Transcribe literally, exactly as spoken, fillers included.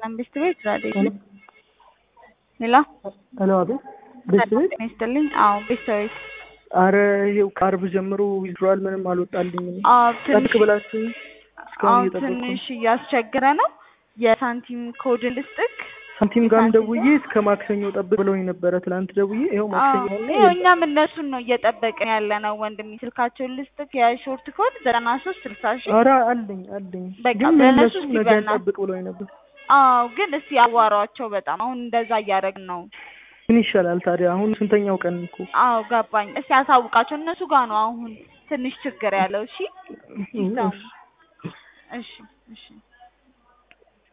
ሰላም ቤስት ቤት ራዲዮ ሄሎ ሄሎ አቤት ቤስት ቤት ይስጥልኝ። አዎ ቤስት ቤት አረ ይኸው ከአርብ ጀምሮ ዊዝድሮዋል ምንም አልወጣልኝም። አዎ ትንሽ ጠብቅ ብላችሁ እስካሁን አዎ እየጠበቅኩ ነው። ትንሽ እያስቸገረ ነው። የሳንቲም ኮድ ልስጥክ። ሳንቲም ጋርም ደውዬ እስከ ማክሰኞ ጠብቅ ብለውኝ ነበረ ትናንት ደውዬ ይኸው ማክሰኞ ሆነ። ይኸው እኛም እነሱን ነው እየጠበቅን ያለ ነው ወንድሜ። ስልካቸውን ልስጥክ የሾርት ኮድ ዘጠና ሶስት ስልሳ ሺህ ኧረ አለኝ አለኝ በቃ ግን በእነሱ እነሱ እስኪ ነገ በእናትህ ጠብቅ ብለውኝ ነበር። አዎ ግን እስቲ አዋሯቸው። በጣም አሁን እንደዛ እያደረግን ነው። ምን ይሻላል ታዲያ? አሁን ስንተኛው ቀን እኮ? አዎ ገባኝ። እስቲ አሳውቃቸው። እነሱ ጋር ነው አሁን ትንሽ ችግር ያለው። እሺ ይሰሙ። እሺ እሺ